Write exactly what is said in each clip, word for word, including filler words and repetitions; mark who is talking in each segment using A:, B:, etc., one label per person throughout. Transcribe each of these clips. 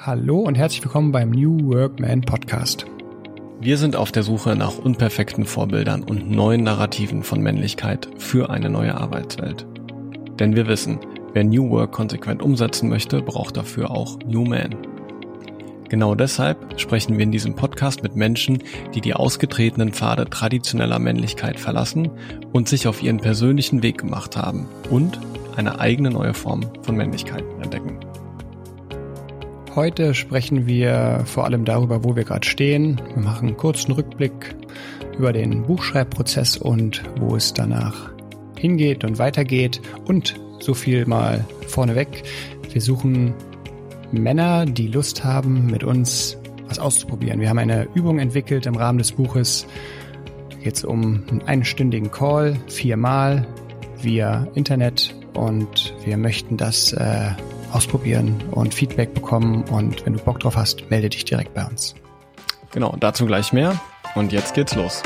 A: Hallo und herzlich willkommen beim New Work Man Podcast.
B: Wir sind auf der Suche nach unperfekten Vorbildern und neuen Narrativen von Männlichkeit für eine neue Arbeitswelt. Denn wir wissen, wer New Work konsequent umsetzen möchte, braucht dafür auch New Man. Genau deshalb sprechen wir in diesem Podcast mit Menschen, die die ausgetretenen Pfade traditioneller Männlichkeit verlassen und sich auf ihren persönlichen Weg gemacht haben und eine eigene neue Form von Männlichkeit entdecken.
A: Heute sprechen wir vor allem darüber, wo wir gerade stehen. Wir machen einen kurzen Rückblick über den Buchschreibprozess und wo es danach hingeht und weitergeht. Und so viel mal vorneweg. Wir suchen Männer, die Lust haben, mit uns was auszuprobieren. Wir haben eine Übung entwickelt im Rahmen des Buches. Da geht es um einen einstündigen Call, viermal via Internet. Und wir möchten das äh, ausprobieren und Feedback bekommen. Und wenn du Bock drauf hast, melde dich direkt bei uns.
B: Genau, dazu gleich mehr. Und jetzt geht's los.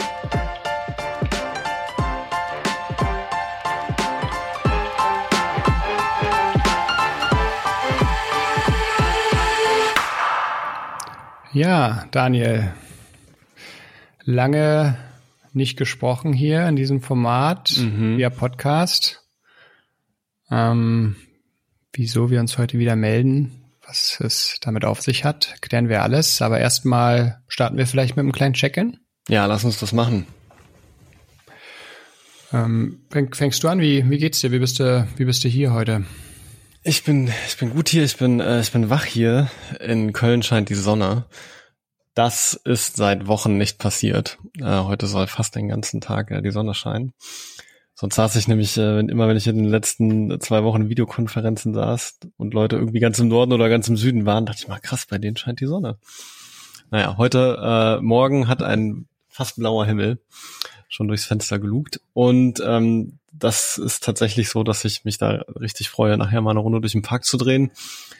A: Ja, Daniel, lange nicht gesprochen hier in diesem Format
B: Mhm.
A: via Podcast. Ähm, wieso wir uns heute wieder melden, was es damit auf sich hat, klären wir alles. Aber erstmal starten wir vielleicht mit einem kleinen Check-in.
B: Ja, lass uns das machen.
A: Ähm, fäng, fängst du an? Wie, wie geht's dir? Wie bist du, wie bist du hier heute?
B: Ich bin, ich bin gut hier, ich bin, äh, ich bin wach hier. In Köln scheint die Sonne. Das ist seit Wochen nicht passiert. Äh, heute soll fast den ganzen Tag äh, die Sonne scheinen. Sonst saß ich nämlich, äh, immer wenn ich in den letzten zwei Wochen in Videokonferenzen saß und Leute irgendwie ganz im Norden oder ganz im Süden waren, dachte ich mal, krass, bei denen scheint die Sonne. Naja, heute äh, Morgen hat ein fast blauer Himmel schon durchs Fenster gelugt und ähm, das ist tatsächlich so, dass ich mich da richtig freue, nachher mal eine Runde durch den Park zu drehen.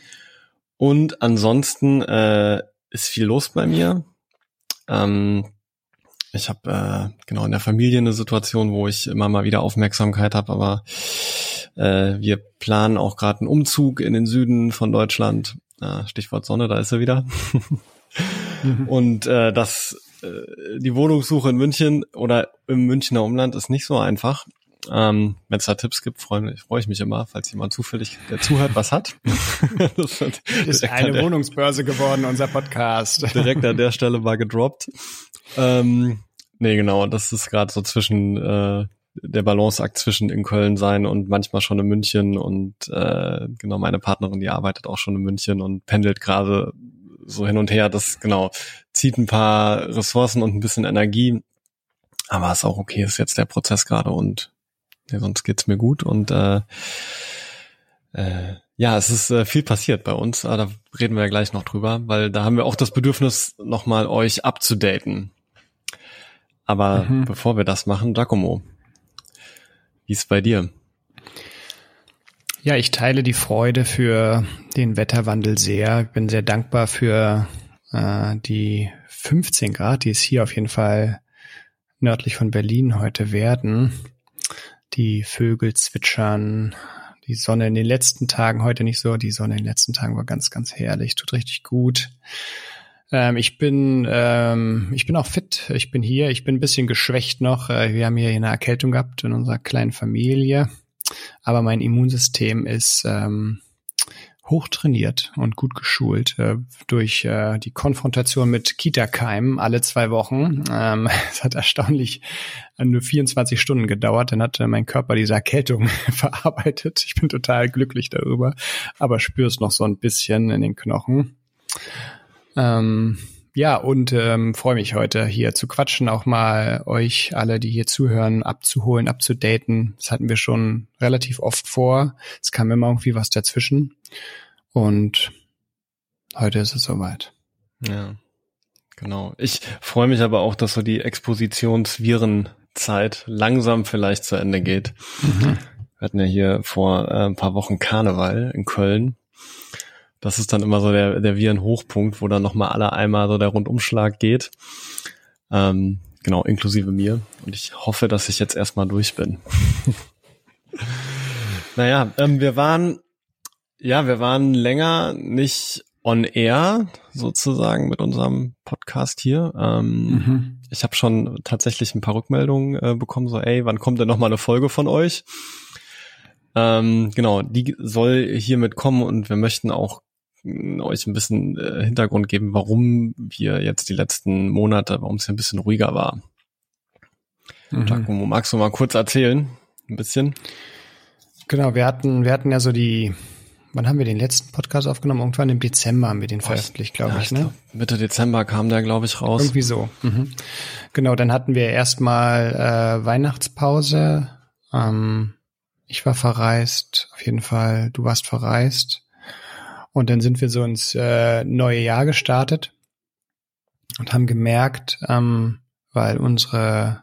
B: Und ansonsten äh, ist viel los bei mir. Ähm, ich habe äh, genau in der Familie eine Situation, wo ich immer mal wieder Aufmerksamkeit habe, aber äh, wir planen auch gerade einen Umzug in den Süden von Deutschland. Äh, Stichwort Sonne, da ist er wieder. mhm. Und äh, das äh, die Wohnungssuche in München oder im Münchner Umland ist nicht so einfach. Ähm, wenn es da Tipps gibt, freue mich, freu ich mich immer, falls jemand zufällig, der zuhört, was hat.
A: Das ist eine der, Wohnungsbörse geworden, unser Podcast.
B: Direkt an der Stelle mal gedroppt. Ähm, nee, genau, das ist gerade so zwischen äh, der Balanceakt zwischen in Köln sein und manchmal schon in München und äh, genau, meine Partnerin, die arbeitet auch schon in München und pendelt gerade so hin und her. Das genau zieht ein paar Ressourcen und ein bisschen Energie, aber ist auch okay, ist jetzt der Prozess gerade und ja, sonst geht's mir gut und äh, äh, ja, es ist äh, viel passiert bei uns, aber da reden wir ja gleich noch drüber, weil da haben wir auch das Bedürfnis, nochmal euch abzudaten. Aber mhm. bevor wir das machen, Giacomo, wie ist bei dir?
A: Ja, ich teile die Freude für den Wetterwandel sehr. Ich bin sehr dankbar für äh, die fünfzehn Grad, die es hier auf jeden Fall nördlich von Berlin heute werden. Die Vögel zwitschern, die Sonne in den letzten Tagen, heute nicht so, die Sonne in den letzten Tagen war ganz, ganz herrlich, tut richtig gut. Ähm, ich bin ähm, ich bin auch fit, ich bin hier, ich bin ein bisschen geschwächt noch. Äh, wir haben hier eine Erkältung gehabt in unserer kleinen Familie, aber mein Immunsystem ist ähm, hochtrainiert und gut geschult äh, durch äh, die Konfrontation mit Kita-Keimen alle zwei Wochen. Ähm, es hat erstaunlich nur vierundzwanzig Stunden gedauert. Dann hat äh, mein Körper diese Erkältung verarbeitet. Ich bin total glücklich darüber, aber spüre es noch so ein bisschen in den Knochen. Ähm, ja, und ähm, freue mich heute hier zu quatschen, auch mal euch alle, die hier zuhören, abzuholen, abzudaten. Das hatten wir schon relativ oft vor. Es kam immer irgendwie was dazwischen. Und heute ist es soweit.
B: Ja, genau. Ich freue mich aber auch, dass so die Expositionsvirenzeit langsam vielleicht zu Ende geht. Mhm. Wir hatten ja hier vor äh, ein paar Wochen Karneval in Köln. Das ist dann immer so der, der Virenhochpunkt, wo dann nochmal alle einmal so der Rundumschlag geht. Ähm, genau, inklusive mir. Und ich hoffe, dass ich jetzt erstmal durch bin. Naja, ähm, wir waren, ja, wir waren länger nicht on air sozusagen mit unserem Podcast hier. Ähm, mhm. Ich habe schon tatsächlich ein paar Rückmeldungen äh, bekommen, so ey, wann kommt denn noch mal eine Folge von euch? Ähm, genau, die soll hiermit kommen und wir möchten auch äh, euch ein bisschen äh, Hintergrund geben, warum wir jetzt die letzten Monate, warum es hier ein bisschen ruhiger war. Mhm. Giacomo, magst du mal kurz erzählen? Ein bisschen?
A: Genau, wir hatten, wir hatten ja so die, wann haben wir den letzten Podcast aufgenommen? Irgendwann im Dezember haben wir den veröffentlicht, glaube ja, ich, ne?
B: Mitte Dezember kam der, glaube ich, raus.
A: Irgendwie so. Mhm. Genau, dann hatten wir erstmal äh, Weihnachtspause. Ähm, ich war verreist, auf jeden Fall. Du warst verreist. Und dann sind wir so ins äh, neue Jahr gestartet und haben gemerkt, ähm, weil unsere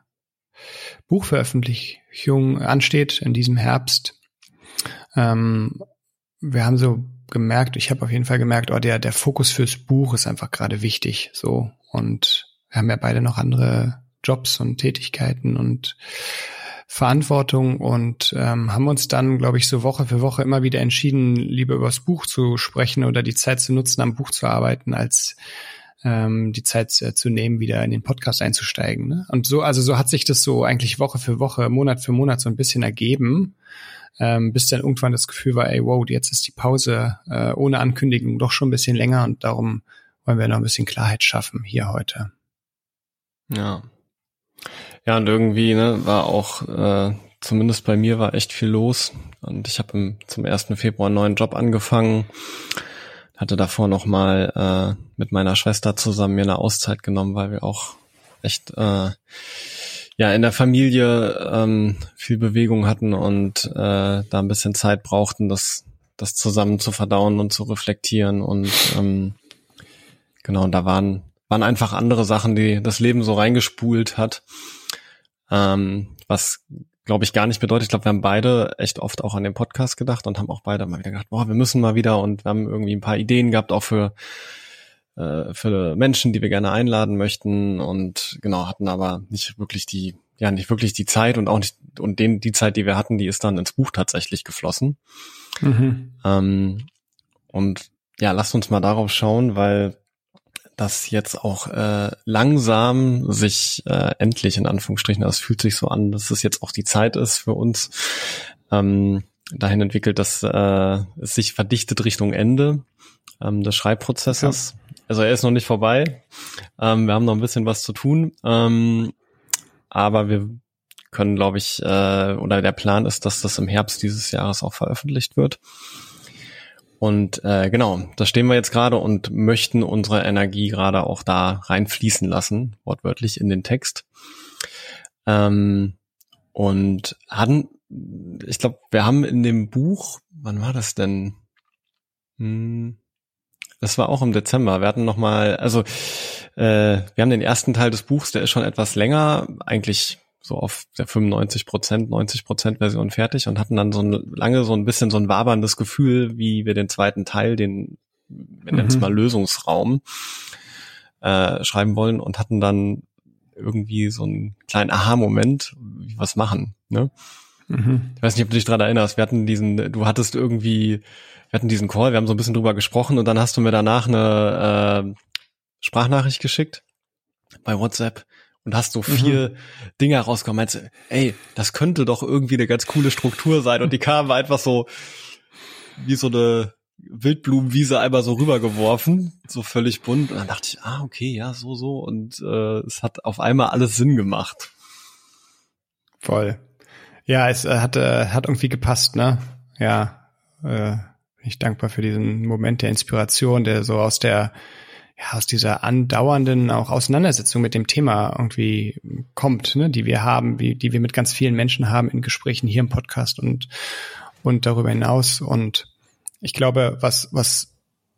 A: Buchveröffentlichung ansteht in diesem Herbst, ähm, wir haben so gemerkt, ich habe auf jeden Fall gemerkt, oh, der der Fokus fürs Buch ist einfach gerade wichtig, so, und wir haben ja beide noch andere Jobs und Tätigkeiten und Verantwortung und ähm, haben uns dann, glaube ich, so Woche für Woche immer wieder entschieden, lieber über das Buch zu sprechen oder die Zeit zu nutzen, am Buch zu arbeiten, als ähm, die Zeit äh, zu nehmen, wieder in den Podcast einzusteigen. Ne? Und so, also so hat sich das so eigentlich Woche für Woche, Monat für Monat so ein bisschen ergeben, ähm, bis dann irgendwann das Gefühl war, ey, wow, jetzt ist die Pause äh, ohne Ankündigung doch schon ein bisschen länger und darum wollen wir noch ein bisschen Klarheit schaffen hier heute.
B: Ja. Ja, und irgendwie, ne, war auch, äh, zumindest bei mir war echt viel los und ich habe zum ersten Februar einen neuen Job angefangen, hatte davor nochmal äh, mit meiner Schwester zusammen mir eine Auszeit genommen, weil wir auch echt äh, ja in der Familie ähm, viel Bewegung hatten und äh, da ein bisschen Zeit brauchten, das das zusammen zu verdauen und zu reflektieren und ähm, genau, und da waren waren einfach andere Sachen, die das Leben so reingespult hat, ähm, was glaube ich gar nicht bedeutet. Ich glaube, wir haben beide echt oft auch an den Podcast gedacht und haben auch beide mal wieder gedacht, boah, wir müssen mal wieder, und wir haben irgendwie ein paar Ideen gehabt, auch für äh, für Menschen, die wir gerne einladen möchten, und genau, hatten aber nicht wirklich die, ja, nicht wirklich die Zeit und auch nicht, und den, die Zeit, die wir hatten, die ist dann ins Buch tatsächlich geflossen. Mhm. Ähm, und ja, lasst uns mal darauf schauen, weil das jetzt auch äh, langsam sich äh, endlich in Anführungsstrichen, das fühlt sich so an, dass es jetzt auch die Zeit ist für uns, ähm, dahin entwickelt, dass äh, es sich verdichtet Richtung Ende ähm, des Schreibprozesses. Ja. Also er ist noch nicht vorbei. Ähm, wir haben noch ein bisschen was zu tun, ähm, aber wir können, glaube ich, äh, oder der Plan ist, dass das im Herbst dieses Jahres auch veröffentlicht wird. Und äh, genau, da stehen wir jetzt gerade und möchten unsere Energie gerade auch da reinfließen lassen, wortwörtlich in den Text. Ähm, und hatten, ich glaube, wir haben in dem Buch, wann war das denn? Hm, das war auch im Dezember. Wir hatten nochmal, also äh, wir haben den ersten Teil des Buchs, der ist schon etwas länger, eigentlich so auf der fünfundneunzig Prozent, neunzig Prozent Version fertig, und hatten dann so ein, lange so ein bisschen so ein waberndes Gefühl, wie wir den zweiten Teil, den, wir nennen es mal Lösungsraum, äh, schreiben wollen, und hatten dann irgendwie so einen kleinen Aha-Moment, wie wir es machen, ne? Mhm. Ich weiß nicht, ob du dich daran erinnerst, wir hatten diesen, du hattest irgendwie, wir hatten diesen Call, wir haben so ein bisschen drüber gesprochen, und dann hast du mir danach eine äh, Sprachnachricht geschickt bei WhatsApp, und hast so vier mhm. Dinge rausgekommen, meinst du, ey, das könnte doch irgendwie eine ganz coole Struktur sein, und die kamen einfach so wie so eine Wildblumenwiese einmal so rübergeworfen, so völlig bunt, und dann dachte ich, ah, okay, ja, so, so, und äh, es hat auf einmal alles Sinn gemacht.
A: Voll. Ja, es äh, hat, äh, hat irgendwie gepasst, ne? Ja, äh, bin ich dankbar für diesen Moment der Inspiration, der so aus der ja, aus dieser andauernden auch Auseinandersetzung mit dem Thema irgendwie kommt, ne, die wir haben, wie, die wir mit ganz vielen Menschen haben in Gesprächen hier im Podcast und, und darüber hinaus. Und ich glaube, was, was,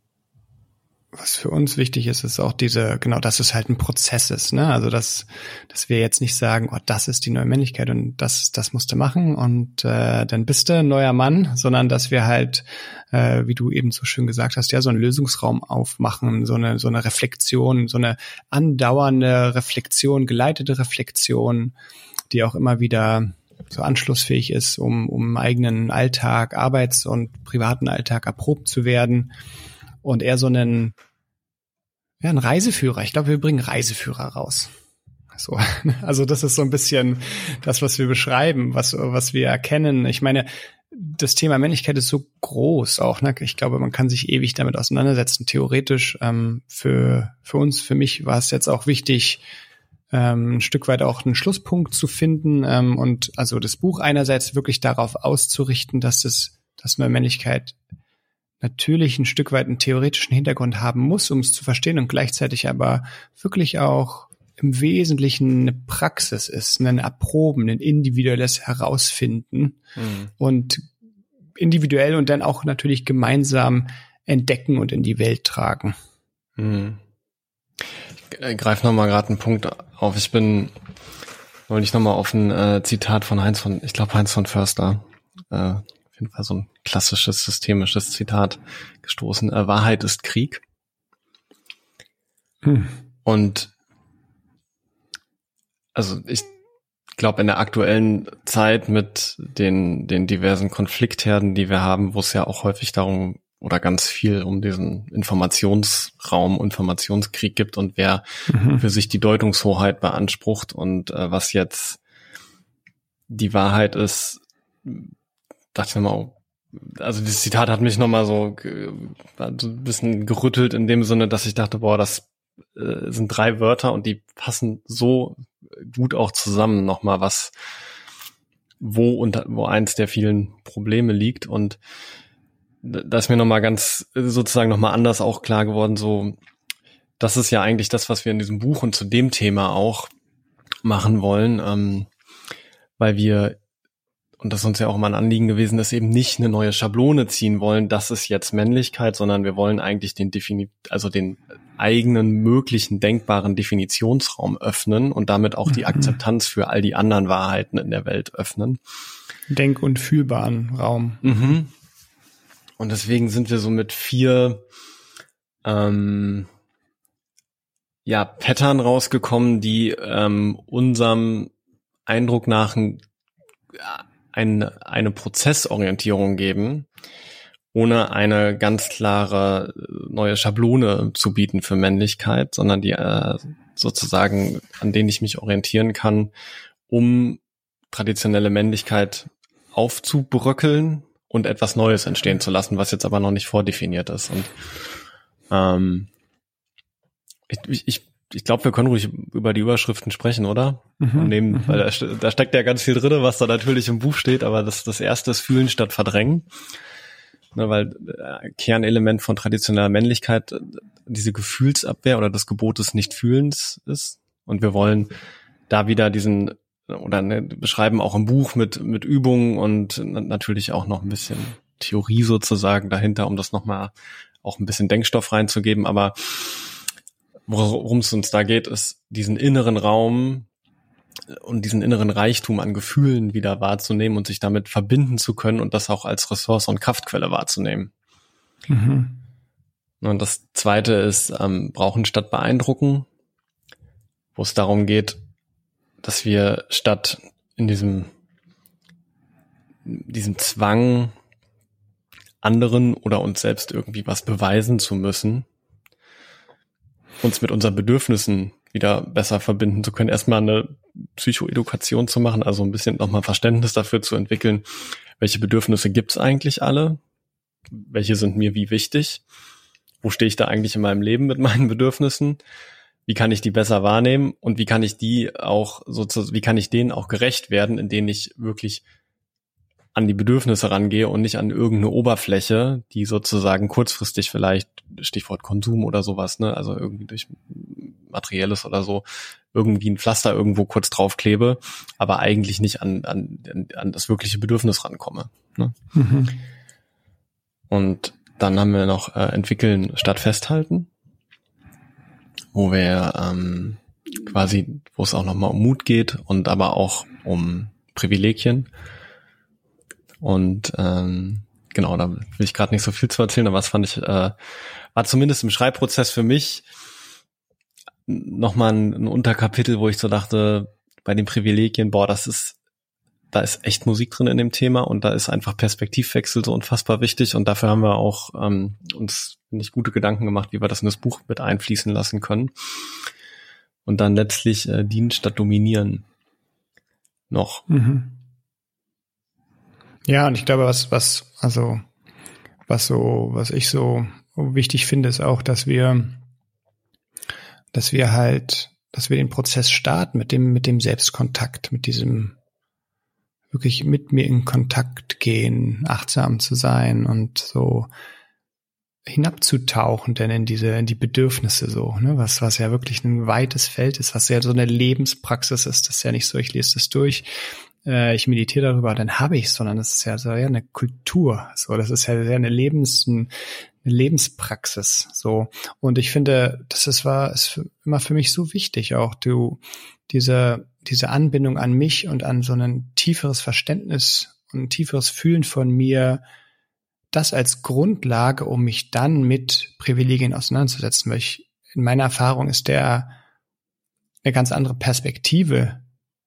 A: was für uns wichtig ist, ist auch diese, genau, dass es halt ein Prozess ist, ne, also dass, dass wir jetzt nicht sagen, oh, das ist die neue Männlichkeit und das, das musst du machen und, äh, dann bist du ein neuer Mann, sondern dass wir halt, äh, wie du eben so schön gesagt hast, ja, so einen Lösungsraum aufmachen, so eine, so eine Reflexion, so eine andauernde Reflexion, geleitete Reflexion, die auch immer wieder so anschlussfähig ist, um, um eigenen Alltag, Arbeits- und privaten Alltag erprobt zu werden. und eher so einen, ja, ein Reiseführer. Ich glaube, wir bringen Reiseführer raus. So, also das ist so ein bisschen das, was wir beschreiben, was, was wir erkennen. Ich meine, das Thema Männlichkeit ist so groß auch, ne? Ich glaube, man kann sich ewig damit auseinandersetzen. Theoretisch, ähm, für, für uns, für mich war es jetzt auch wichtig, ähm, ein Stück weit auch einen Schlusspunkt zu finden, ähm, und also das Buch einerseits wirklich darauf auszurichten, dass das, dass eine Männlichkeit natürlich ein Stück weit einen theoretischen Hintergrund haben muss, um es zu verstehen, und gleichzeitig aber wirklich auch im Wesentlichen eine Praxis ist, ein Erproben, ein individuelles Herausfinden mhm. und individuell und dann auch natürlich gemeinsam entdecken und in die Welt tragen.
B: Mhm. Ich greife nochmal gerade einen Punkt auf. Ich bin neulich nochmal auf ein äh, Zitat von Heinz von, ich glaube Heinz von Förster, äh, auf jeden Fall so ein klassisches, systemisches Zitat gestoßen. Äh, Wahrheit ist Krieg. Hm. Und also ich glaube, in der aktuellen Zeit mit den den diversen Konfliktherden, die wir haben, wo es ja auch häufig darum oder ganz viel um diesen Informationsraum, Informationskrieg gibt und wer mhm. für sich die Deutungshoheit beansprucht und äh, was jetzt die Wahrheit ist, dachte ich nochmal, also dieses Zitat hat mich nochmal so, so ein bisschen gerüttelt in dem Sinne, dass ich dachte, boah, das äh, sind drei Wörter und die passen so gut auch zusammen nochmal, was wo und wo eins der vielen Probleme liegt. Und da ist mir nochmal ganz sozusagen nochmal anders auch klar geworden, so das ist ja eigentlich das, was wir in diesem Buch und zu dem Thema auch machen wollen, ähm, weil wir, und das ist uns ja auch immer ein Anliegen gewesen, dass eben nicht eine neue Schablone ziehen wollen, das ist jetzt Männlichkeit, sondern wir wollen eigentlich den Defini- also den eigenen möglichen denkbaren Definitionsraum öffnen und damit auch die Akzeptanz für all die anderen Wahrheiten in der Welt öffnen.
A: Denk- und fühlbaren Raum.
B: Mhm. Und deswegen sind wir so mit vier ähm, ja Pattern rausgekommen, die ähm, unserem Eindruck nach ein, ein, eine Prozessorientierung geben, ohne eine ganz klare neue Schablone zu bieten für Männlichkeit, sondern die äh, sozusagen, an denen ich mich orientieren kann, um traditionelle Männlichkeit aufzubröckeln und etwas Neues entstehen zu lassen, was jetzt aber noch nicht vordefiniert ist. Und ähm, ich, ich, ich glaube, wir können ruhig über die Überschriften sprechen, oder? Mhm, und nehmen, mhm. Weil da, da steckt ja ganz viel drin, was da natürlich im Buch steht, aber das, das erste ist Fühlen statt Verdrängen. Ne, weil äh, Kernelement von traditioneller Männlichkeit äh, diese Gefühlsabwehr oder das Gebot des Nichtfühlens ist. Und wir wollen da wieder diesen oder ne, beschreiben auch im Buch mit mit Übungen und natürlich auch noch ein bisschen Theorie sozusagen dahinter, um das nochmal auch ein bisschen Denkstoff reinzugeben. Aber worum es uns da geht, ist diesen inneren Raum und diesen inneren Reichtum an Gefühlen wieder wahrzunehmen und sich damit verbinden zu können und das auch als Ressource und Kraftquelle wahrzunehmen. Mhm. Und das Zweite ist ähm, brauchen statt beeindrucken, wo es darum geht, dass wir statt in diesem diesem Zwang, anderen oder uns selbst irgendwie was beweisen zu müssen, uns mit unseren Bedürfnissen wieder besser verbinden zu können, erstmal eine Psychoedukation zu machen, also ein bisschen nochmal Verständnis dafür zu entwickeln, welche Bedürfnisse gibt's eigentlich alle, welche sind mir wie wichtig, wo stehe ich da eigentlich in meinem Leben mit meinen Bedürfnissen, wie kann ich die besser wahrnehmen und wie kann ich die auch sozusagen, wie kann ich denen auch gerecht werden, indem ich wirklich an die Bedürfnisse rangehe und nicht an irgendeine Oberfläche, die sozusagen kurzfristig vielleicht, Stichwort Konsum oder sowas, ne, also irgendwie durch Materielles oder so, irgendwie ein Pflaster irgendwo kurz draufklebe, aber eigentlich nicht an, an, an das wirkliche Bedürfnis rankomme. Ne? Mhm. Und dann haben wir noch äh, entwickeln statt festhalten, wo wir ähm, quasi, wo es auch nochmal um Mut geht und aber auch um Privilegien. Und ähm, genau, da will ich gerade nicht so viel zu erzählen, aber was fand ich, äh, war zumindest im Schreibprozess für mich nochmal ein, ein Unterkapitel, wo ich so dachte, bei den Privilegien, boah, das ist da ist echt Musik drin in dem Thema und da ist einfach Perspektivwechsel so unfassbar wichtig und dafür haben wir auch ähm, uns nicht gute Gedanken gemacht, wie wir das in das Buch mit einfließen lassen können. Und dann letztlich äh, dienen statt dominieren noch.
A: Mhm. Ja, und ich glaube, was, was, also, was so, was ich so wichtig finde, ist auch, dass wir, dass wir halt, dass wir den Prozess starten mit dem, mit dem Selbstkontakt, mit diesem wirklich mit mir in Kontakt gehen, achtsam zu sein und so hinabzutauchen, denn in diese, in die Bedürfnisse so, ne, was, was ja wirklich ein weites Feld ist, was ja so eine Lebenspraxis ist. Das ist ja nicht so, ich lese das durch, äh, ich meditiere darüber, dann habe ich es, sondern das ist ja so ja eine Kultur, so, das ist ja sehr eine Lebens, eine Lebenspraxis, so. Und ich finde, das ist, war, ist immer für mich so wichtig auch, du, diese, diese Anbindung an mich und an so ein tieferes Verständnis und ein tieferes Fühlen von mir, das als Grundlage, um mich dann mit Privilegien auseinanderzusetzen, weil ich, in meiner Erfahrung ist der eine ganz andere Perspektive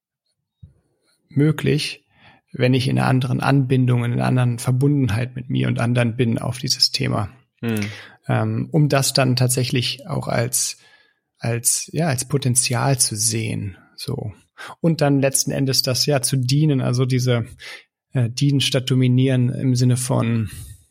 A: möglich, wenn ich in einer anderen Anbindung, in einer anderen Verbundenheit mit mir und anderen bin auf dieses Thema. Hm. Ähm, um das dann tatsächlich auch als, als, ja, als Potenzial zu sehen, so. Und dann letzten Endes das ja zu dienen, also diese äh, dienen statt dominieren im Sinne von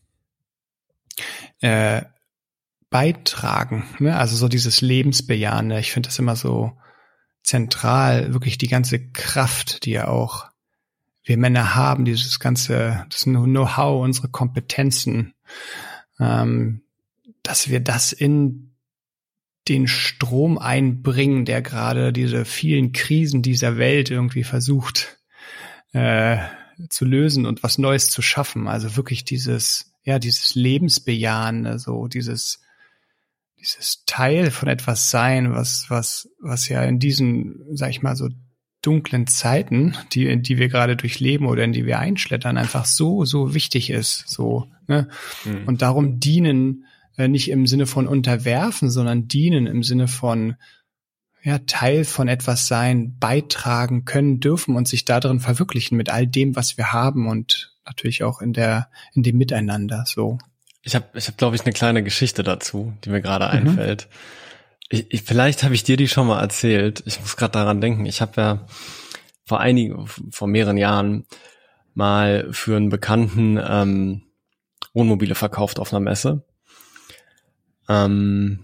A: Äh, beitragen, ne? Also so dieses Lebensbejahende. Ich finde das immer so zentral, wirklich die ganze Kraft, die ja auch wir Männer haben, dieses ganze, das Know-how, unsere Kompetenzen, ähm, dass wir das in den Strom einbringen, der gerade diese vielen Krisen dieser Welt irgendwie versucht äh, zu lösen und was Neues zu schaffen. Also wirklich dieses ja, dieses Lebensbejahen, so dieses, dieses Teil von etwas sein, was, was, was ja in diesen, sag ich mal, so dunklen Zeiten, die, in die wir gerade durchleben oder in die wir einschlittern, einfach so, so wichtig ist, so, ne? Mhm. Und darum dienen, äh, nicht im Sinne von unterwerfen, sondern dienen im Sinne von, ja, Teil von etwas sein, beitragen können, dürfen und sich darin verwirklichen mit all dem, was wir haben und natürlich auch in der in dem Miteinander so.
B: Ich habe ich hab, glaube ich, eine kleine Geschichte dazu, die mir gerade mhm. einfällt. Ich, ich, vielleicht habe ich dir die schon mal erzählt. Ich muss gerade daran denken. Ich habe ja vor einigen, vor mehreren Jahren mal für einen Bekannten ähm, Wohnmobile verkauft auf einer Messe. Ähm,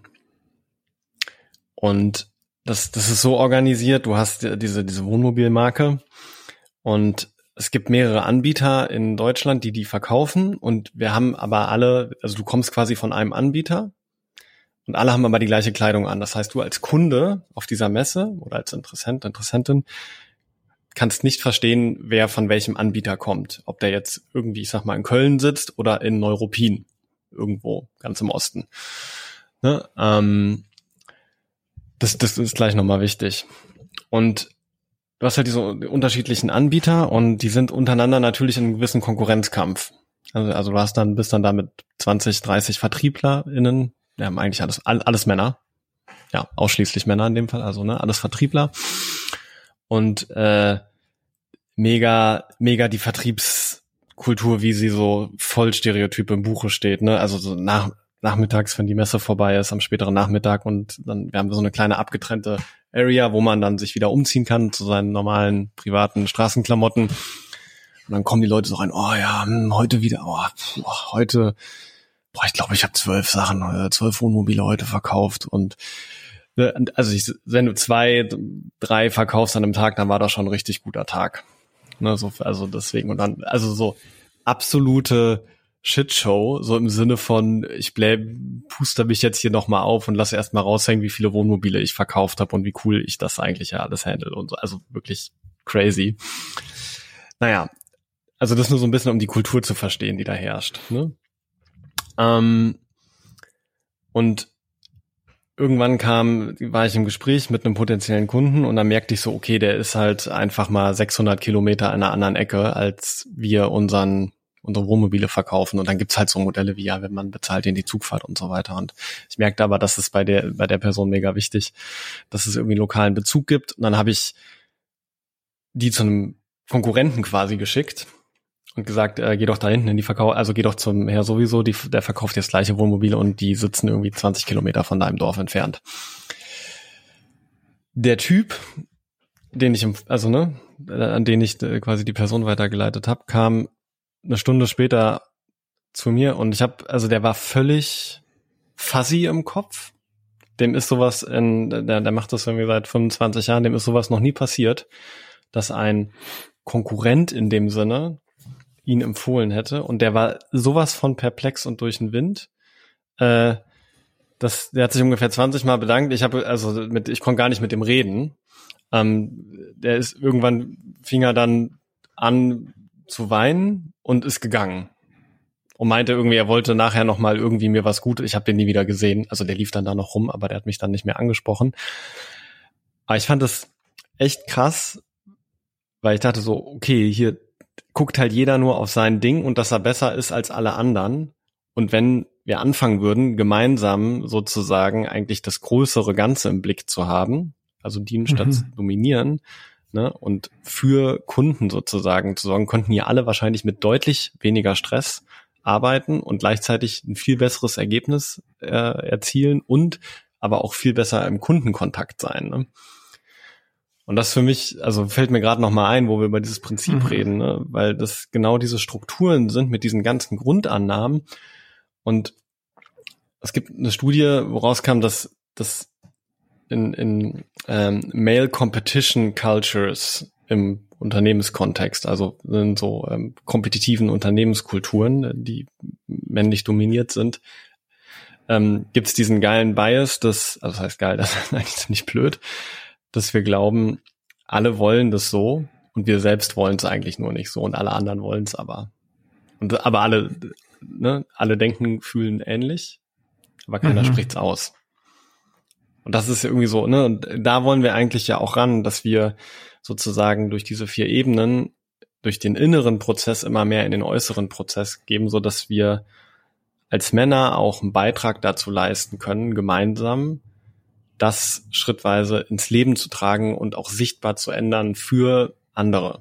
B: und das das ist so organisiert. Du hast diese diese Wohnmobilmarke und es gibt mehrere Anbieter in Deutschland, die die verkaufen und wir haben aber alle, also du kommst quasi von einem Anbieter und alle haben aber die gleiche Kleidung an. Das heißt, du als Kunde auf dieser Messe oder als Interessent, Interessentin kannst nicht verstehen, wer von welchem Anbieter kommt. Ob der jetzt irgendwie, ich sag mal, in Köln sitzt oder in Neuruppin, irgendwo ganz im Osten. Ne? Ähm, das, das ist gleich nochmal wichtig. Und du hast halt diese unterschiedlichen Anbieter und die sind untereinander natürlich in einem gewissen Konkurrenzkampf. Also, also du hast dann, bist dann da mit zwanzig, dreißig VertrieblerInnen, ja, eigentlich alles, alles Männer. Ja, ausschließlich Männer in dem Fall, also, ne, alles Vertriebler. Und, äh, mega, mega die Vertriebskultur, wie sie so voll Stereotyp im Buche steht, ne, also so nach, nachmittags, wenn die Messe vorbei ist, am späteren Nachmittag und dann, wir haben so eine kleine abgetrennte Area, wo man dann sich wieder umziehen kann zu seinen normalen privaten Straßenklamotten. Und dann kommen die Leute so rein, oh ja, heute wieder, oh, oh heute, boah, ich glaube, ich habe zwölf Sachen, zwölf Wohnmobile heute verkauft. Und also ich, wenn du zwei, drei verkaufst an einem Tag, dann war das schon ein richtig guter Tag. Ne, so, also deswegen und dann, also so absolute Shitshow, so im Sinne von, ich bleib, puster mich jetzt hier nochmal auf und lasse erstmal raushängen, wie viele Wohnmobile ich verkauft habe und wie cool ich das eigentlich ja alles handle und so. Also wirklich crazy. Naja, also das nur so ein bisschen, um die Kultur zu verstehen, die da herrscht. Ne? Ähm, und irgendwann kam, war ich im Gespräch mit einem potenziellen Kunden und dann merkte ich so, okay, der ist halt einfach mal sechshundert Kilometer in einer anderen Ecke, als wir unseren unsere Wohnmobile verkaufen und dann gibt's halt so Modelle wie, ja, wenn man bezahlt in die Zugfahrt und so weiter und ich merkte aber, dass es bei der bei der Person mega wichtig, dass es irgendwie lokalen Bezug gibt und dann habe ich die zu einem Konkurrenten quasi geschickt und gesagt, äh, geh doch da hinten in die Verkauf, also geh doch zum Herr sowieso, die, der verkauft das gleiche Wohnmobil und die sitzen irgendwie zwanzig Kilometer von deinem Dorf entfernt. Der Typ, den ich, also ne, an den ich äh, quasi die Person weitergeleitet habe, kam eine Stunde später zu mir und ich habe, also der war völlig fuzzy im Kopf. Dem ist sowas, in, der, der macht das irgendwie seit fünfundzwanzig Jahren, dem ist sowas noch nie passiert, dass ein Konkurrent in dem Sinne ihn empfohlen hätte und der war sowas von perplex und durch den Wind. Äh, das, der hat sich ungefähr zwanzig Mal bedankt. Ich habe also mit, ich konnte gar nicht mit dem reden. Ähm, der ist irgendwann fing er dann an zu weinen und ist gegangen und meinte irgendwie, er wollte nachher noch mal irgendwie mir was Gutes. Ich habe den nie wieder gesehen. Also der lief dann da noch rum, aber der hat mich dann nicht mehr angesprochen. Aber ich fand das echt krass, weil ich dachte so, okay, hier guckt halt jeder nur auf sein Ding und dass er besser ist als alle anderen. Und wenn wir anfangen würden, gemeinsam sozusagen eigentlich das größere Ganze im Blick zu haben, also dienen statt zu dominieren, ne, und für Kunden sozusagen zu sorgen, könnten hier alle wahrscheinlich mit deutlich weniger Stress arbeiten und gleichzeitig ein viel besseres Ergebnis äh, erzielen und aber auch viel besser im Kundenkontakt sein, ne? Und das für mich, also fällt mir gerade noch mal ein, wo wir über dieses Prinzip mhm. reden, ne? Weil das genau diese Strukturen sind mit diesen ganzen Grundannahmen. Und es gibt eine Studie, woraus kam, dass das in, in ähm, Male Competition Cultures im Unternehmenskontext, also in so ähm, kompetitiven Unternehmenskulturen, die männlich dominiert sind, ähm, gibt es diesen geilen Bias, das, also das heißt geil, das ist eigentlich ziemlich blöd, dass wir glauben, alle wollen das so und wir selbst wollen es eigentlich nur nicht so und alle anderen wollen es aber. Und aber alle, ne, alle denken, fühlen ähnlich, aber keiner mhm. spricht's aus. Und das ist irgendwie so, ne, und da wollen wir eigentlich ja auch ran, dass wir sozusagen durch diese vier Ebenen, durch den inneren Prozess immer mehr in den äußeren Prozess geben, so dass wir als Männer auch einen Beitrag dazu leisten können, gemeinsam das schrittweise ins Leben zu tragen und auch sichtbar zu ändern für andere.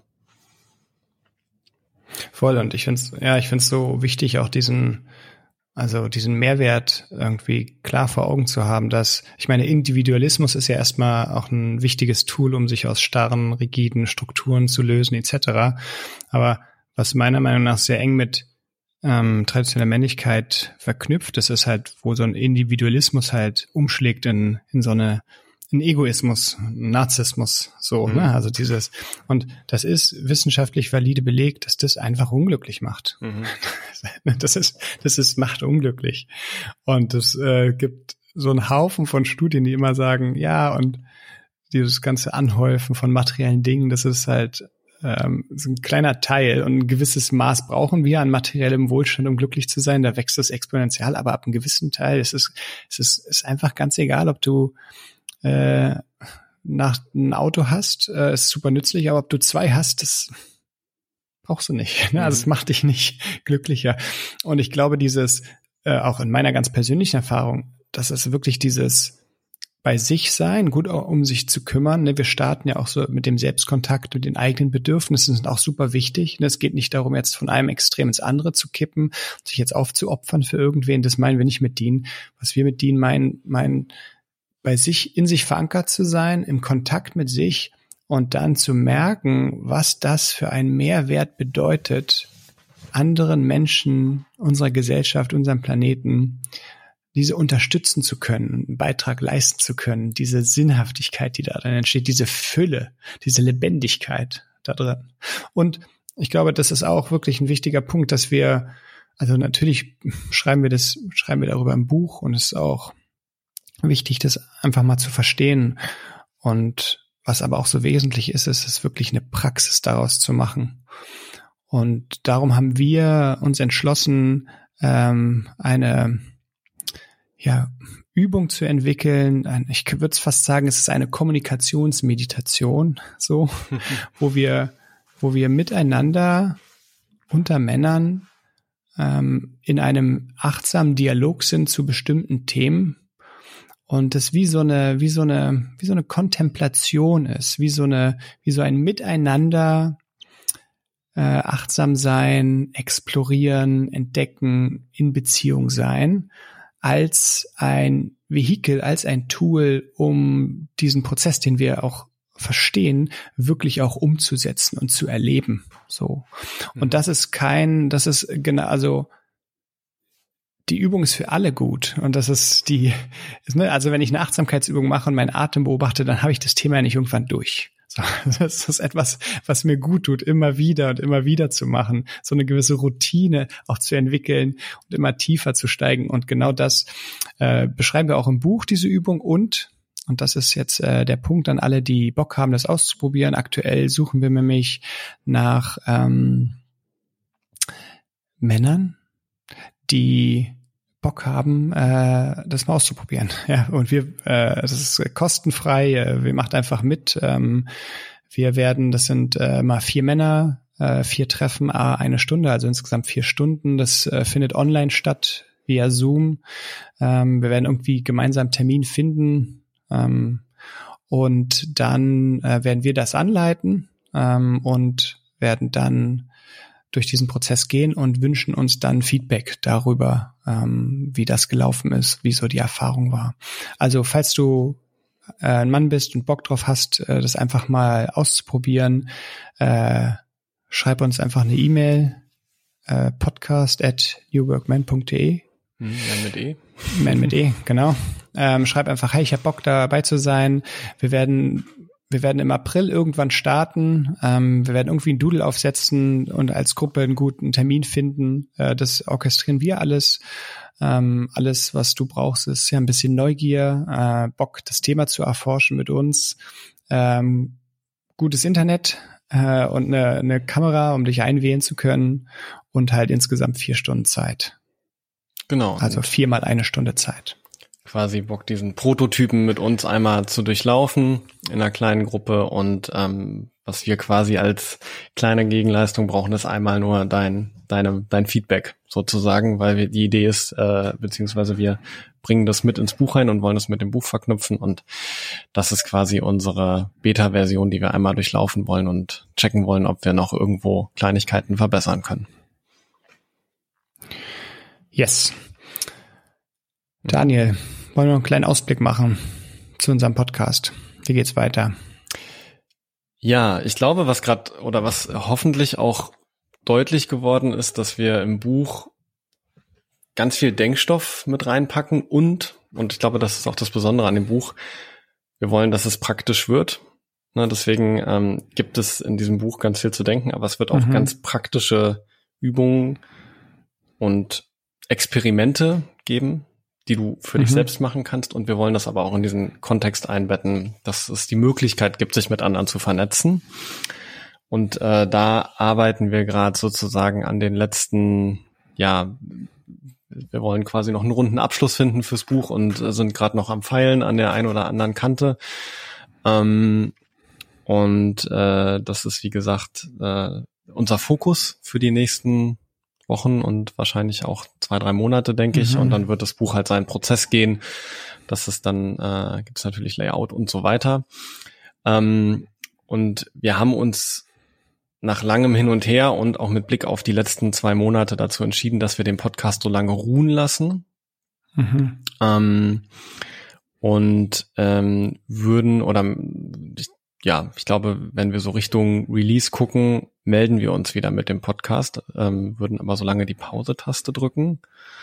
A: Voll, und ich finde es, ja, ich finde es so wichtig, auch diesen, also diesen Mehrwert irgendwie klar vor Augen zu haben, dass, ich meine, Individualismus ist ja erstmal auch ein wichtiges Tool, um sich aus starren, rigiden Strukturen zu lösen, et cetera. Aber was meiner Meinung nach sehr eng mit ähm, traditioneller Männlichkeit verknüpft ist, ist halt, wo so ein Individualismus halt umschlägt in, in so eine, in Egoismus, Narzissmus, so, mhm. ne, also dieses, und das ist wissenschaftlich valide belegt, dass das einfach unglücklich macht. Mhm. Das ist, das ist, macht unglücklich. Und es äh, gibt so einen Haufen von Studien, die immer sagen, ja, und dieses ganze Anhäufen von materiellen Dingen, das ist halt ähm, so ein kleiner Teil und ein gewisses Maß brauchen wir an materiellem Wohlstand, um glücklich zu sein. Da wächst es exponentiell, aber ab einem gewissen Teil ist es, es ist, ist einfach ganz egal, ob du äh, nach ein Auto hast, äh, ist super nützlich, aber ob du zwei hast, das brauchst du nicht. Ne? Also es macht dich nicht glücklicher. Und ich glaube, dieses, äh, auch in meiner ganz persönlichen Erfahrung, dass es wirklich dieses bei sich sein, gut um sich zu kümmern. Ne? Wir starten ja auch so mit dem Selbstkontakt und den eigenen Bedürfnissen sind auch super wichtig. Ne? Es geht nicht darum, jetzt von einem Extrem ins andere zu kippen, sich jetzt aufzuopfern für irgendwen. Das meinen wir nicht mit dienen. Was wir mit dienen meinen, meinen bei sich, in sich verankert zu sein, im Kontakt mit sich und dann zu merken, was das für einen Mehrwert bedeutet, anderen Menschen, unserer Gesellschaft, unserem Planeten, diese unterstützen zu können, einen Beitrag leisten zu können, diese Sinnhaftigkeit, die da drin entsteht, diese Fülle, diese Lebendigkeit da drin. Und ich glaube, das ist auch wirklich ein wichtiger Punkt, dass wir, also natürlich schreiben wir das, schreiben wir darüber im Buch und es ist auch wichtig, das einfach mal zu verstehen. Und was aber auch so wesentlich ist, ist es wirklich eine Praxis daraus zu machen. Und darum haben wir uns entschlossen, ähm, eine ja, Übung zu entwickeln. Ich würde es fast sagen, es ist eine Kommunikationsmeditation, so, wo wir, wo wir miteinander unter Männern ähm, in einem achtsamen Dialog sind zu bestimmten Themen und das wie so eine, wie so eine, wie so eine Kontemplation ist, wie so eine, wie so ein Miteinander äh, achtsam sein, explorieren, entdecken, in Beziehung sein, als ein Vehikel, als ein Tool, um diesen Prozess, den wir auch verstehen, wirklich auch umzusetzen und zu erleben. So. Und das ist kein, das ist genau, also die Übung ist für alle gut. Und das ist die, ist, ne, also wenn ich eine Achtsamkeitsübung mache und meinen Atem beobachte, dann habe ich das Thema ja nicht irgendwann durch. So, das ist etwas, was mir gut tut, immer wieder und immer wieder zu machen, so eine gewisse Routine auch zu entwickeln und immer tiefer zu steigen. Und genau das äh, beschreiben wir auch im Buch, diese Übung. Und Und das ist jetzt äh, der Punkt an alle, die Bock haben, das auszuprobieren. Aktuell suchen wir nämlich nach ähm, Männern, die Bock haben, äh, das mal auszuprobieren. Ja, und wir, äh, das ist kostenfrei. Äh, wir macht einfach mit. Ähm, wir werden, das sind äh, mal vier Männer, äh, vier Treffen, a eine Stunde, also insgesamt vier Stunden. Das äh, findet online statt via Zoom. Ähm, wir werden irgendwie gemeinsam einen Termin finden. Ähm, und dann äh, werden wir das anleiten ähm, und werden dann durch diesen Prozess gehen und wünschen uns dann Feedback darüber, ähm, wie das gelaufen ist, wie so die Erfahrung war. Also falls du äh, ein Mann bist und Bock drauf hast, äh, das einfach mal auszuprobieren, äh, schreib uns einfach eine E-Mail, äh, podcast at newworkman punkt de.
B: Man mit E.
A: Man mit E, genau. Ähm, schreib einfach, hey, ich hab Bock dabei zu sein. Wir werden wir werden im April irgendwann starten. Ähm, wir werden irgendwie ein Doodle aufsetzen und als Gruppe einen guten Termin finden. Äh, das orchestrieren wir alles. Ähm, alles, was du brauchst, ist ja ein bisschen Neugier, äh, Bock, das Thema zu erforschen mit uns. Ähm, gutes Internet äh, und eine, eine Kamera, um dich einwählen zu können und halt insgesamt vier Stunden Zeit.
B: Genau.
A: Also viermal eine Stunde Zeit.
B: Quasi Bock, diesen Prototypen mit uns einmal zu durchlaufen in einer kleinen Gruppe und ähm, was wir quasi als kleine Gegenleistung brauchen, ist einmal nur dein deine dein Feedback sozusagen, weil wir, die Idee ist, äh, beziehungsweise wir bringen das mit ins Buch rein und wollen das mit dem Buch verknüpfen und das ist quasi unsere Beta-Version, die wir einmal durchlaufen wollen und checken wollen, ob wir noch irgendwo Kleinigkeiten verbessern können.
A: Yes. Daniel, wollen wir noch einen kleinen Ausblick machen zu unserem Podcast? Wie geht's weiter?
B: Ja, ich glaube, was gerade oder was hoffentlich auch deutlich geworden ist, dass wir im Buch ganz viel Denkstoff mit reinpacken und, und ich glaube, das ist auch das Besondere an dem Buch, wir wollen, dass es praktisch wird. Ne, deswegen ähm, gibt es in diesem Buch ganz viel zu denken, aber es wird auch mhm. ganz praktische Übungen und Experimente geben, die du für mhm. dich selbst machen kannst. Und wir wollen das aber auch in diesen Kontext einbetten, dass es die Möglichkeit gibt, sich mit anderen zu vernetzen. Und äh, da arbeiten wir gerade sozusagen an den letzten, ja, wir wollen quasi noch einen runden Abschluss finden fürs Buch und äh, sind gerade noch am Feilen an der einen oder anderen Kante. Ähm, und äh, das ist, wie gesagt, äh, unser Fokus für die nächsten Wochen und wahrscheinlich auch zwei, drei Monate, denke ich. Mhm. Und dann wird das Buch halt seinen Prozess gehen. Das ist dann, äh, gibt es natürlich Layout und so weiter. Ähm, und wir haben uns nach langem Hin und Her und auch mit Blick auf die letzten zwei Monate dazu entschieden, dass wir den Podcast so lange ruhen lassen. Mhm. Ähm, und ähm, würden oder ich, ja, ich glaube, wenn wir so Richtung Release gucken, melden wir uns wieder mit dem Podcast, ähm, würden aber so lange die Pause-Taste drücken.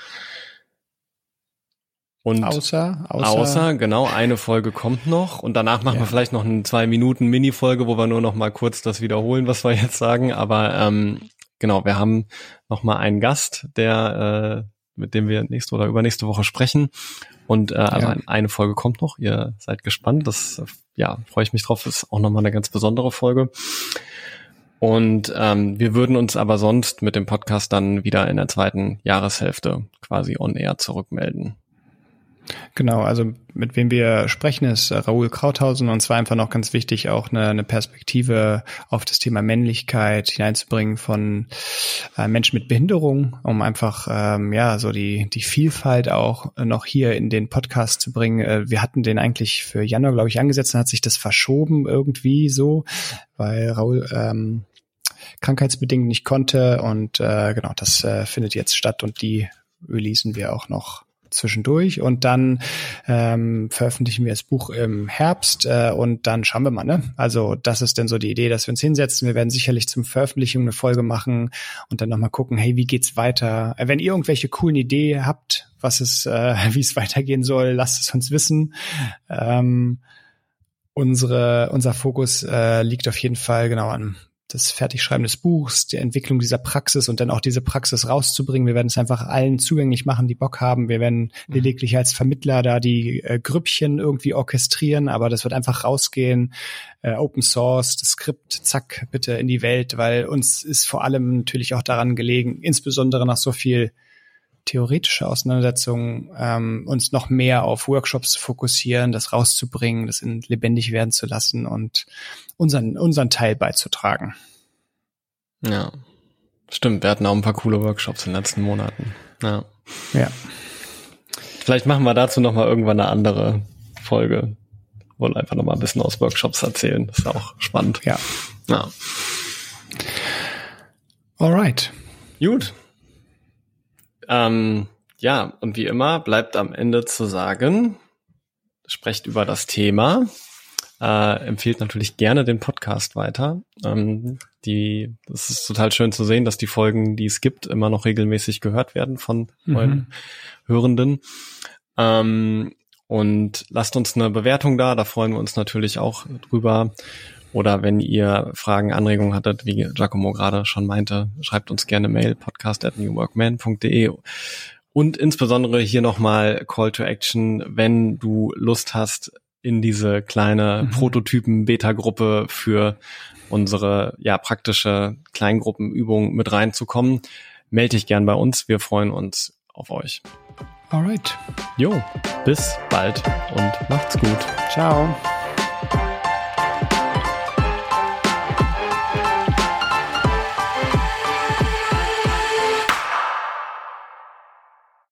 B: Und
A: außer, außer,
B: außer, genau, eine Folge kommt noch und danach machen ja. wir vielleicht noch eine zwei Minuten Mini-Folge, wo wir nur noch mal kurz das wiederholen, was wir jetzt sagen. Aber ähm, genau, wir haben noch mal einen Gast, der, äh, mit dem wir nächste oder übernächste Woche sprechen. Und äh, also ja. eine Folge kommt noch. Ihr seid gespannt. Das, ja, freue ich mich drauf. Das ist auch noch mal eine ganz besondere Folge. Und ähm, wir würden uns aber sonst mit dem Podcast dann wieder in der zweiten Jahreshälfte quasi on air zurückmelden.
A: Genau, also mit wem wir sprechen, ist Raoul Krauthausen und zwar einfach noch ganz wichtig, auch eine, eine Perspektive auf das Thema Männlichkeit hineinzubringen von äh, Menschen mit Behinderung, um einfach ähm, ja so die die Vielfalt auch noch hier in den Podcast zu bringen. Äh, wir hatten den eigentlich für Januar, glaube ich, angesetzt, dann hat sich das verschoben irgendwie so, weil Raoul ähm, krankheitsbedingt nicht konnte. Und äh, genau, das äh, findet jetzt statt und die releasen wir auch noch zwischendurch. Und dann ähm, veröffentlichen wir das Buch im Herbst äh, und dann schauen wir mal, ne? Also das ist dann so die Idee, dass wir uns hinsetzen. Wir werden sicherlich zum Veröffentlichung eine Folge machen und dann nochmal gucken, hey, wie geht's weiter? Wenn ihr irgendwelche coolen Ideen habt, was es, äh, wie es weitergehen soll, lasst es uns wissen. Ähm, unsere, unser Fokus äh, liegt auf jeden Fall genau an das Fertigschreiben des Buchs, die Entwicklung dieser Praxis und dann auch diese Praxis rauszubringen. Wir werden es einfach allen zugänglich machen, die Bock haben. Wir werden lediglich als Vermittler da die äh, Grüppchen irgendwie orchestrieren, aber das wird einfach rausgehen. Äh, Open Source, das Skript, zack, bitte in die Welt, weil uns ist vor allem natürlich auch daran gelegen, insbesondere nach so viel theoretische Auseinandersetzungen, ähm, uns noch mehr auf Workshops zu fokussieren, das rauszubringen, das in lebendig werden zu lassen und unseren unseren Teil beizutragen.
B: Ja, stimmt. Wir hatten auch ein paar coole Workshops in den letzten Monaten. Ja.
A: Ja.
B: Vielleicht machen wir dazu noch mal irgendwann eine andere Folge. Wollen einfach noch mal ein bisschen aus Workshops erzählen. Das ist auch spannend.
A: Ja.
B: Ja.
A: Alright.
B: Gut. Ähm, ja, und wie immer bleibt am Ende zu sagen, sprecht über das Thema, äh, empfehlt natürlich gerne den Podcast weiter. Ähm, die, das ist total schön zu sehen, dass die Folgen, die es gibt, immer noch regelmäßig gehört werden von mhm. euren Hörenden. Ähm, und lasst uns eine Bewertung da, da freuen wir uns natürlich auch drüber. Oder wenn ihr Fragen, Anregungen hattet, wie Giacomo gerade schon meinte, schreibt uns gerne Mail, podcast at newworkman punkt de. Und insbesondere hier nochmal Call to Action, wenn du Lust hast, in diese kleine mhm. Prototypen-Beta-Gruppe für unsere ja praktische Kleingruppenübung mit reinzukommen, melde dich gern bei uns. Wir freuen uns auf euch.
A: Alright.
B: Jo, bis bald und macht's gut.
A: Ciao.